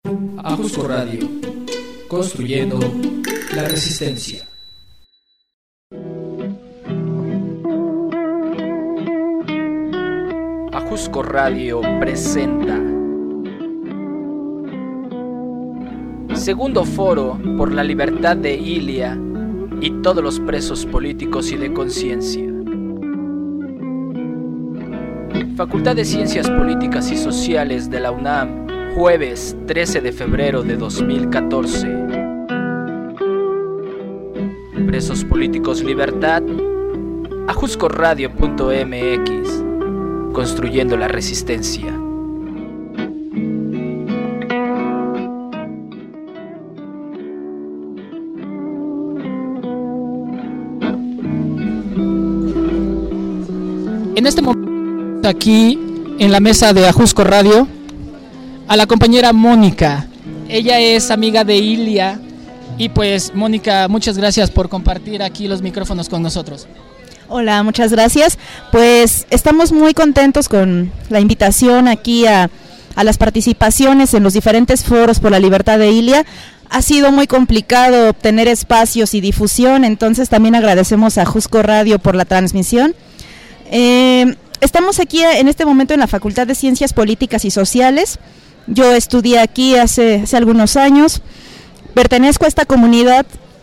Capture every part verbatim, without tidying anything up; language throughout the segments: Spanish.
Ajusco Radio, construyendo la resistencia. Ajusco Radio presenta Segundo Foro por la Libertad de Ilia y todos los presos políticos y de conciencia. Facultad de Ciencias Políticas y Sociales de la UNAM, jueves trece de febrero de dos mil catorce. Presos políticos libertad, ajusco radio punto m x, construyendo la resistencia. En este momento aquí en la mesa de Ajusco Radio a la compañera Mónica. Ella es amiga de Ilia y pues Mónica, muchas gracias por compartir aquí los micrófonos con nosotros. Hola, muchas gracias. Pues estamos muy contentos con la invitación aquí a, a las participaciones en los diferentes foros por la libertad de Ilia. Ha sido muy complicado obtener espacios y difusión, entonces también agradecemos a Ajusco Radio por la transmisión. Eh, estamos aquí en este momento en la Facultad de Ciencias Políticas y Sociales. Yo estudié aquí hace, hace algunos años, pertenezco a esta comunidad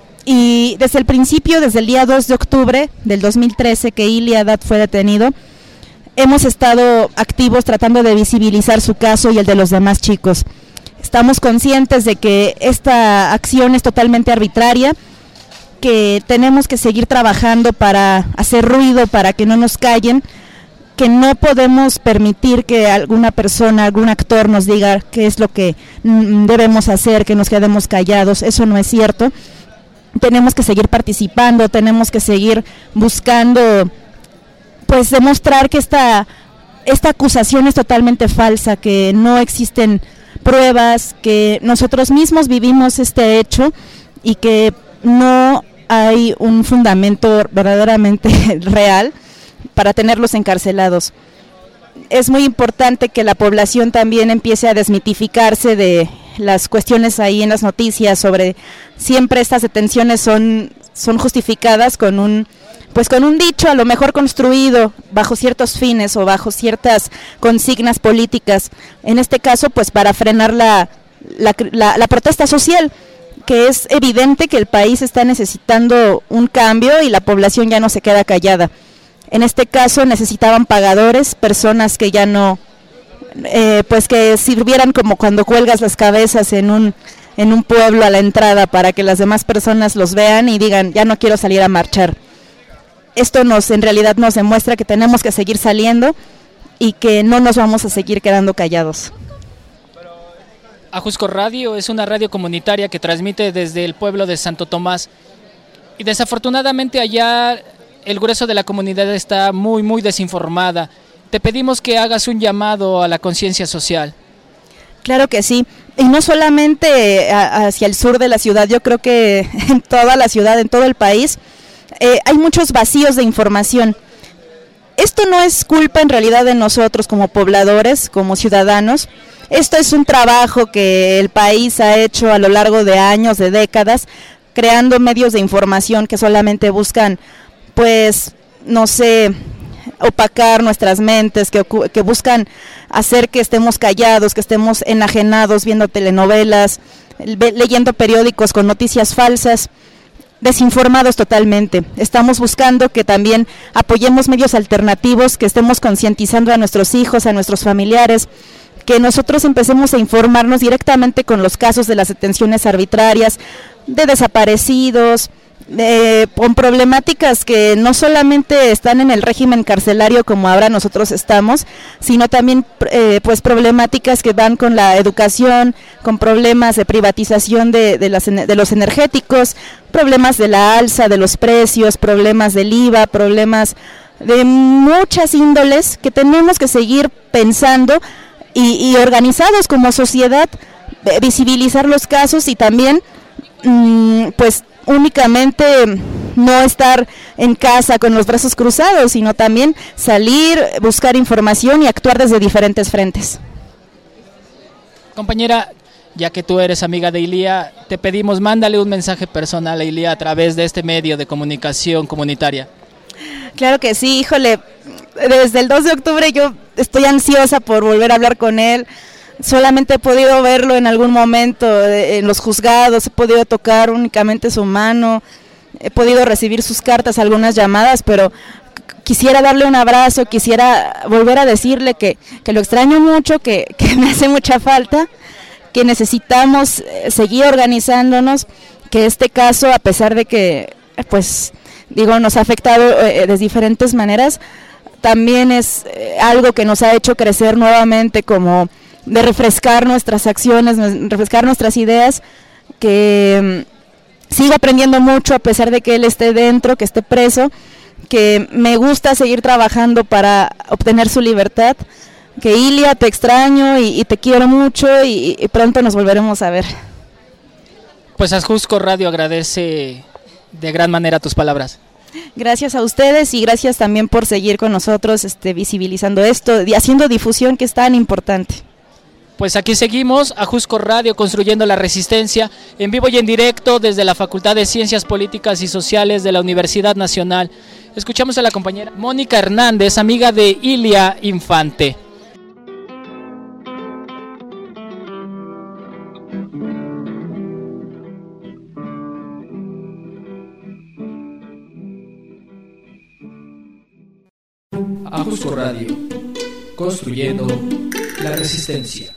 y desde el principio, desde el día dos de octubre del dos mil trece que Ilia Dat fue detenido, hemos estado activos tratando de visibilizar su caso y el de los demás chicos. Estamos conscientes de que esta acción es totalmente arbitraria, que tenemos que seguir trabajando para hacer ruido, para que no nos callen, que no podemos permitir que alguna persona, algún actor nos diga qué es lo que debemos hacer, que nos quedemos callados. Eso no es cierto. Tenemos que seguir participando, tenemos que seguir buscando, pues demostrar que esta, esta acusación es totalmente falsa, que no existen pruebas, que nosotros mismos vivimos este hecho y que no hay un fundamento verdaderamente real para tenerlos encarcelados. Es muy importante que la población también empiece a desmitificarse de las cuestiones ahí en las noticias sobre siempre estas detenciones son, son justificadas con un, pues con un dicho a lo mejor construido bajo ciertos fines o bajo ciertas consignas políticas, en este caso pues para frenar la, la, la, la protesta social, que es evidente que el país está necesitando un cambio y la población ya no se queda callada. En este caso necesitaban pagadores, personas que ya no, eh, pues que sirvieran como cuando cuelgas las cabezas en un, en un pueblo a la entrada para que las demás personas los vean y digan, ya no quiero salir a marchar. Esto nos, en realidad nos demuestra que tenemos que seguir saliendo y que no nos vamos a seguir quedando callados. Ajusco Radio es una radio comunitaria que transmite desde el pueblo de Santo Tomás y desafortunadamente allá el grueso de la comunidad está muy muy desinformada. Te pedimos que hagas un llamado a la conciencia social. Claro que sí, y no solamente a, hacia el sur de la ciudad, yo creo que en toda la ciudad, en todo el país, eh, hay muchos vacíos de información. Esto no es culpa en realidad de nosotros como pobladores, como ciudadanos. Esto es un trabajo que el país ha hecho a lo largo de años, de décadas, creando medios de información que solamente buscan, pues, no sé, opacar nuestras mentes, que, que buscan hacer que estemos callados, que estemos enajenados viendo telenovelas, leyendo periódicos con noticias falsas, desinformados totalmente. Estamos buscando que también apoyemos medios alternativos, que estemos concientizando a nuestros hijos, a nuestros familiares, que nosotros empecemos a informarnos directamente con los casos de las detenciones arbitrarias, de desaparecidos, de, con problemáticas que no solamente están en el régimen carcelario como ahora nosotros estamos, sino también eh, pues problemáticas que van con la educación, con problemas de privatización de, de, las, de los energéticos, problemas de la alza de los precios, problemas del I V A, problemas de muchas índoles que tenemos que seguir pensando y, y organizados como sociedad, visibilizar los casos y también mmm, pues únicamente no estar en casa con los brazos cruzados, sino también salir, buscar información y actuar desde diferentes frentes. Compañera, ya que tú eres amiga de Ilia, te pedimos, mándale un mensaje personal a Ilia a través de este medio de comunicación comunitaria. Claro que sí, híjole, desde el dos de octubre yo estoy ansiosa por volver a hablar con él. Solamente he podido verlo en algún momento en los juzgados, he podido tocar únicamente su mano, he podido recibir sus cartas, algunas llamadas, pero quisiera darle un abrazo, quisiera volver a decirle que, que lo extraño mucho, que, que me hace mucha falta, que necesitamos seguir organizándonos, que este caso, a pesar de que, pues, digo, nos ha afectado eh, de diferentes maneras, también es eh, algo que nos ha hecho crecer nuevamente, como de refrescar nuestras acciones, refrescar nuestras ideas, que um, sigo aprendiendo mucho a pesar de que él esté dentro, que esté preso, que me gusta seguir trabajando para obtener su libertad, que Ilia, te extraño y, y te quiero mucho y, y pronto nos volveremos a ver. Pues Ajusco Radio agradece de gran manera tus palabras. Gracias a ustedes y gracias también por seguir con nosotros este, visibilizando esto y haciendo difusión, que es tan importante. Pues aquí seguimos, Ajusco Radio, construyendo la resistencia, en vivo y en directo desde la Facultad de Ciencias Políticas y Sociales de la Universidad Nacional. Escuchamos a la compañera Mónica Hernández, amiga de Ilia Infante. Ajusco Radio, construyendo la resistencia.